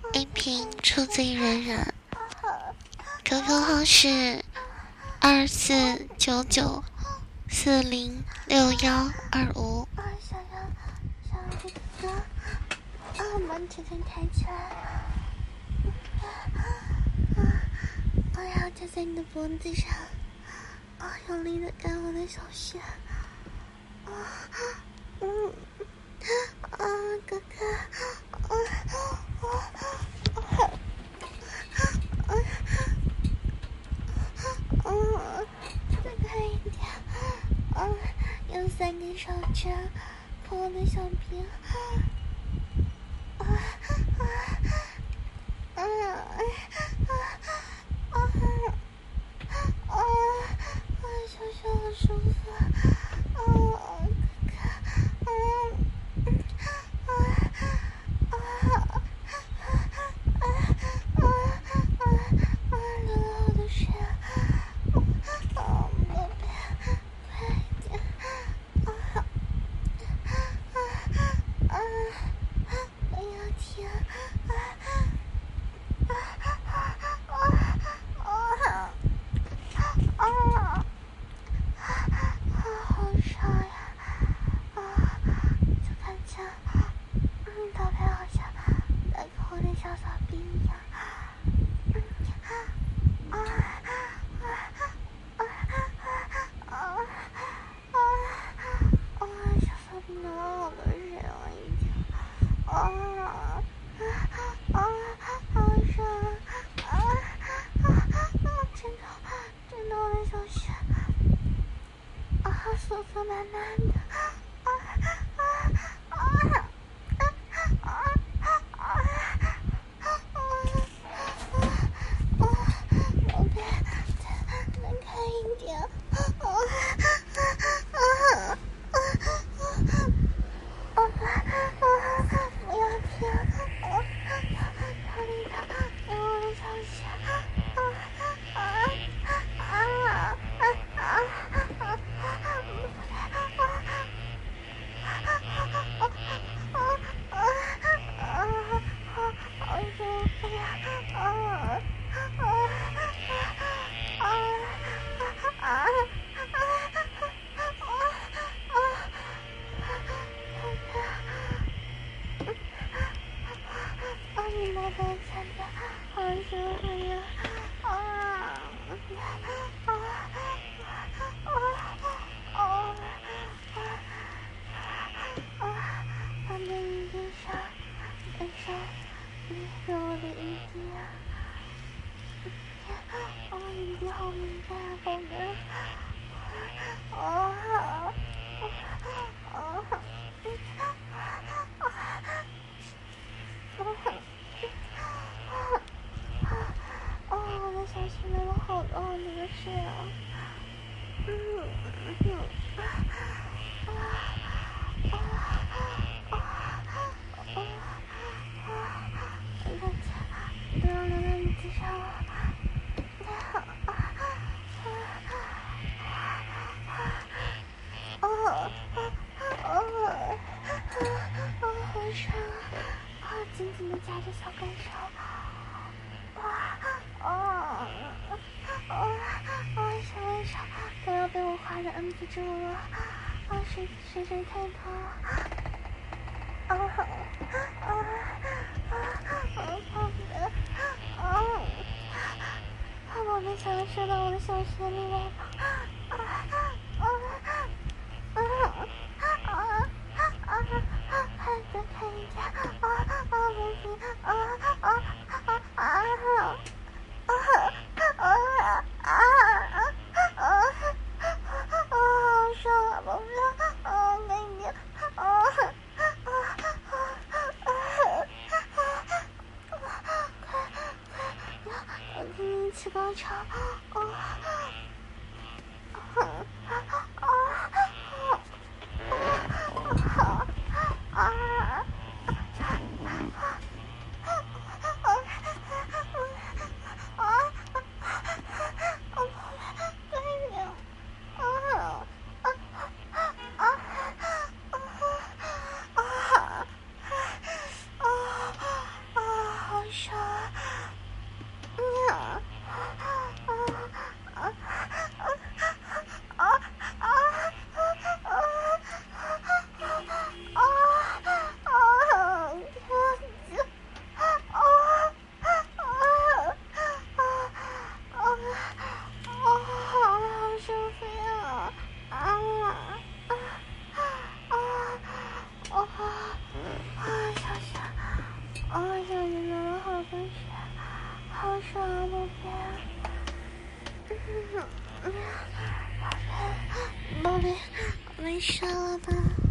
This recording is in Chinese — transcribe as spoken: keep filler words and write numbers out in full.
一瓶出自于人人 ，Q Q 号是二四九九四零六幺二五。 啊，想要想要这个歌，啊，把腿腿抬起来，啊，我要站在你的脖子上，啊，用力的干我的小穴，啊，嗯，啊，哥哥，啊，啊，啊，啊，啊，再快一点，啊，用三根手指抠我的小臂，啊，啊，啊，啊，啊，啊，啊，小穴好舒服，啊，哥哥，啊，啊，啊，啊，啊，啊，啊，流了我的血，啊，宝贝，快一点，啊，啊，啊，不要停，啊，啊，啊，啊，啊，啊，好爽呀！啊，就感觉，嗯，宝贝好像在抠我的小小臂一样。嗯，啊，啊，啊，啊，啊，啊，啊，小小臂流了好多水了已经。啊，啊，啊，好爽！啊，啊，啊，真的，真的我的小穴。啊，酥酥满满的，啊啊啊啊啊啊啊！宝贝，再再开一点，啊啊啊啊啊啊！不要停，啊，用力的用我的小穴，啊啊啊啊啊啊！好舒服呀！啊啊啊啊啊！啊，你摸到前面，好舒服呀！啊啊啊啊啊！啊，放在阴蒂上，感受你是我的阴蒂啊！哦，阴蒂好敏感啊，宝贝！啊啊啊啊！哦，我的小穴流了好多好多的水啊！嗯嗯啊啊啊啊！大家不要流到椅子上了。啊啊啊啊啊！啊，好爽啊！啊，紧紧的夹着小感受。啊啊啊啊！小感受都要被我滑的摁不住了。啊，水水水太多了。啊啊啊啊！宝贝，啊！啊，宝贝想要射到我的小穴里来了。啊啊啊啊啊啊！快再开一点！啊啊，宝贝，啊啊啊啊啊！啊啊啊啊啊！啊，好爽啊，宝贝！啊，美女！啊啊啊啊！快快，要要听你起高潮！啊啊啊啊啊啊！ 宝贝，没事了吧？